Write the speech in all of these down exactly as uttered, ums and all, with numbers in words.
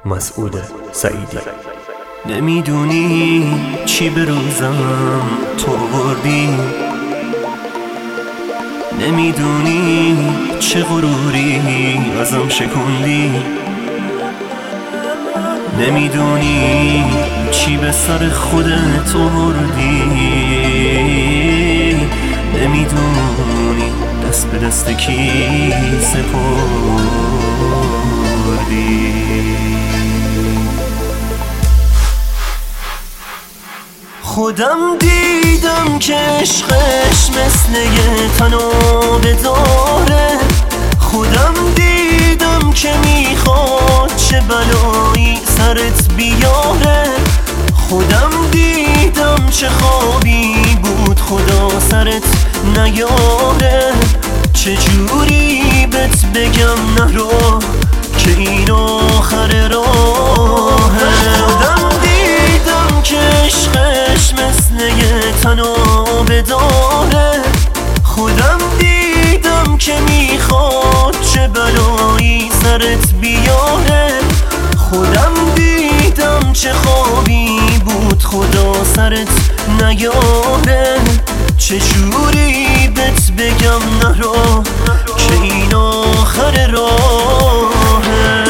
مسعود سعیدی. نمیدونی چی به روزم تو بردی، نمیدونی چه غروری ازم شکوندی، نمیدونی چی به سر خودت آوردی، نمیدونی دست به دست کی سپردی. خودم دیدم که عشقش مثل یه تناب داره، خودم دیدم که میخواد چه بلایی سرت بیاره، خودم دیدم چه خوابی بود خدا سرت نیاره، چجوری بهت بگم نرو که این آخر راهه. خودم دیدم که عشقش مثل یه تناب داره، خودم دیدم که میخواد چه بلایی سرت بیاره، خودم دیدم چه خوابی بود خدا سرت نیاره، چجوری بهت بگم نرو که این آخر راهه.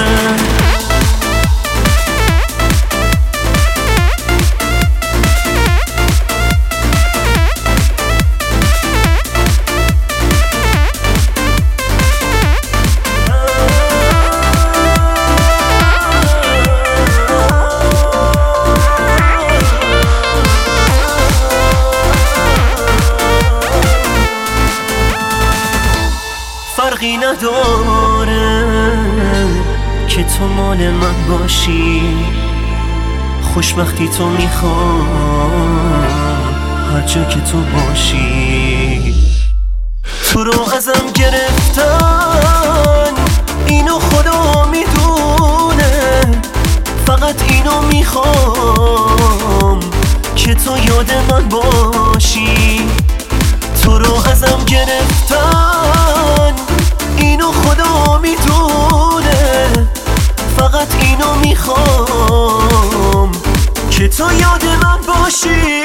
فرقی نداره که تو مال من باشی، خوشبختی تو میخوام هر جا که تو باشی. تو رو ازم گرفتن اینو خدا میدونه، فقط اینو میخوام که تو یاد من باشی. تو رو ازم گرفتن اینو خدا میدونه، فقط اینو میخوام که تو یاد من باشی.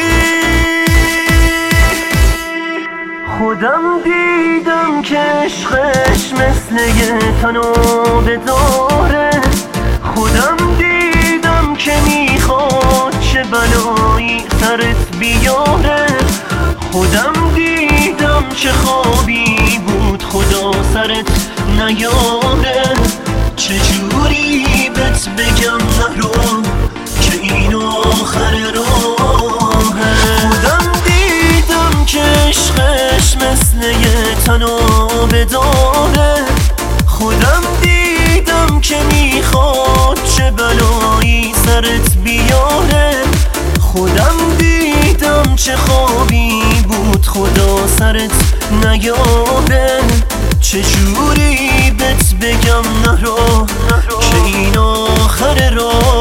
خودم دیدم که عشقش مثل یه تناب داره، خودم دیدم که میخواد چه بلایی سرت بیاره، خودم دیدم چه خوابی بود خدا سرت نیاره، چجوری بهت بگم نرو که این آخر راهه. خودم دیدم که عشقش مثل یه تناب داره، خودم دیدم که میخواد چه بلایی سرت بیاره، خودم دیدم چه خوابی بود خدا سرت نیاره، چجوری بهت بگم نرو که این آخر راه.